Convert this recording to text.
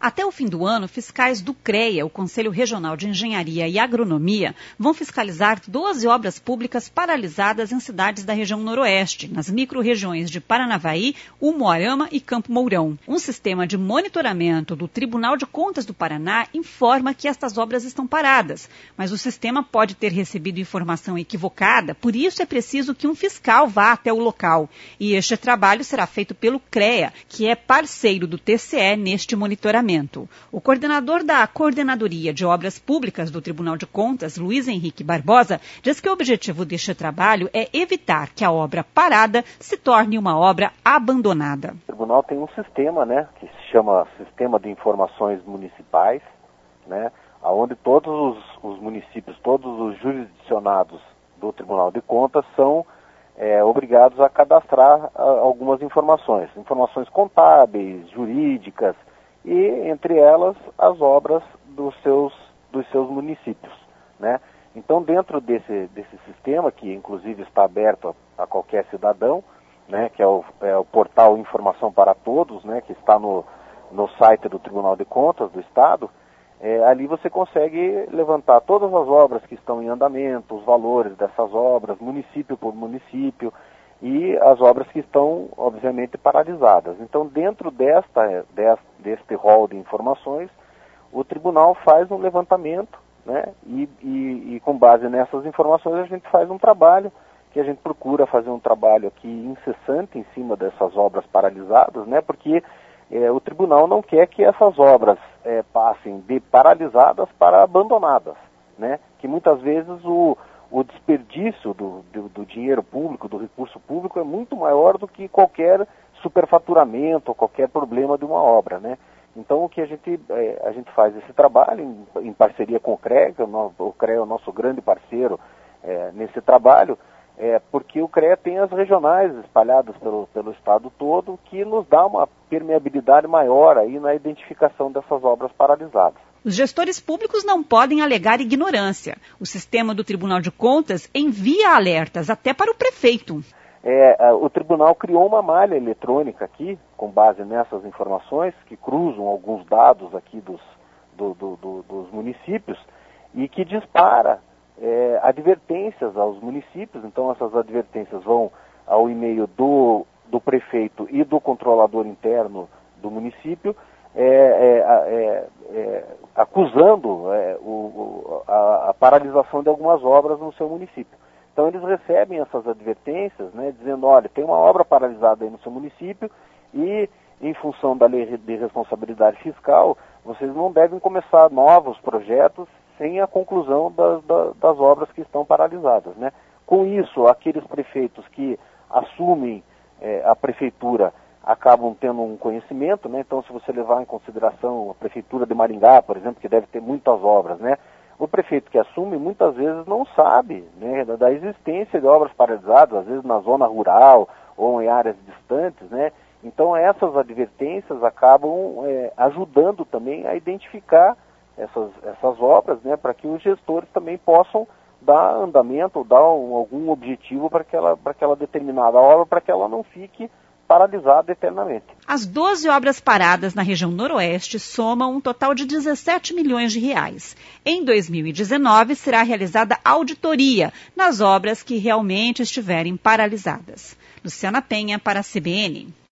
Até o fim do ano, fiscais do CREA, o Conselho Regional de Engenharia e Agronomia, vão fiscalizar 12 obras públicas paralisadas em cidades da região noroeste, nas micro-regiões de Paranavaí, Umuarama e Campo Mourão. Um sistema de monitoramento do Tribunal de Contas do Paraná informa que estas obras estão paradas, mas o sistema pode ter recebido informação equivocada, por isso é preciso que um fiscal vá até o local. E este trabalho será feito pelo CREA, que é parceiro do TCE neste monitoramento. O coordenador da Coordenadoria de Obras Públicas do Tribunal de Contas, Luiz Henrique Barbosa, diz que o objetivo deste trabalho é evitar que a obra parada se torne uma obra abandonada. O tribunal tem um sistema, que se chama Sistema de Informações Municipais, onde todos os municípios, todos os jurisdicionados do Tribunal de Contas são obrigados a cadastrar algumas informações contábeis, jurídicas, e entre elas as obras dos seus municípios, Então, dentro desse sistema, que inclusive está aberto a qualquer cidadão, que é o portal Informação para Todos, que está no site do Tribunal de Contas do Estado, ali você consegue levantar todas as obras que estão em andamento, os valores dessas obras, município por município, e as obras que estão, obviamente, paralisadas. Então, dentro deste rol de informações, o tribunal faz um levantamento, e com base nessas informações a gente faz um trabalho, que a gente procura fazer um trabalho aqui incessante em cima dessas obras paralisadas, porque o tribunal não quer que essas obras passem de paralisadas para abandonadas, que muitas vezes o desperdício do dinheiro público, do recurso público, é muito maior do que qualquer superfaturamento ou qualquer problema de uma obra, Então, o que a gente faz esse trabalho em parceria com o CREA, o CREA é o nosso grande parceiro nesse trabalho, porque o CREA tem as regionais espalhadas pelo estado todo, que nos dá uma permeabilidade maior aí na identificação dessas obras paralisadas. Os gestores públicos não podem alegar ignorância. O sistema do Tribunal de Contas envia alertas até para o prefeito. O tribunal criou uma malha eletrônica aqui, com base nessas informações, que cruzam alguns dados aqui dos municípios, e que dispara advertências aos municípios. Então, essas advertências vão ao e-mail do prefeito e do controlador interno do município, acusando a paralisação de algumas obras no seu município. Então, eles recebem essas advertências, dizendo, olha, tem uma obra paralisada aí no seu município e, em função da lei de responsabilidade fiscal, vocês não devem começar novos projetos sem a conclusão das obras que estão paralisadas, Com isso, aqueles prefeitos que assumem a prefeitura acabam tendo um conhecimento, Então, se você levar em consideração a prefeitura de Maringá, por exemplo, que deve ter muitas obras, O prefeito que assume muitas vezes não sabe, da existência de obras paralisadas, às vezes na zona rural ou em áreas distantes, Então, essas advertências acabam ajudando também a identificar essas obras, para que os gestores também possam dar andamento ou dar algum objetivo para aquela determinada obra, para que ela não fique paralisada eternamente. As 12 obras paradas na região noroeste somam um total de 17 milhões de reais. Em 2019, será realizada auditoria nas obras que realmente estiverem paralisadas. Luciana Penha, para a CBN.